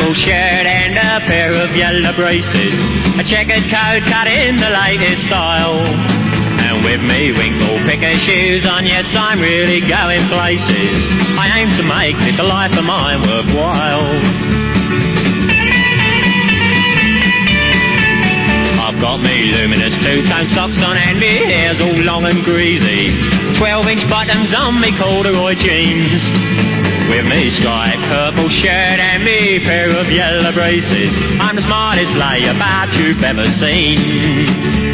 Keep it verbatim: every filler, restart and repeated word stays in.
purple shirt and a pair of yellow braces, a checkered coat cut in the latest style. And with me winkle picker shoes on, yes, I'm really going places. I aim to make this a life of mine worthwhile. I've got me luminous two-tone socks on and me hair's all long and greasy, twelve-inch bottoms on me corduroy jeans. With me striped purple shirt and me pair of yellow braces, I'm the smartest layabout you've ever seen.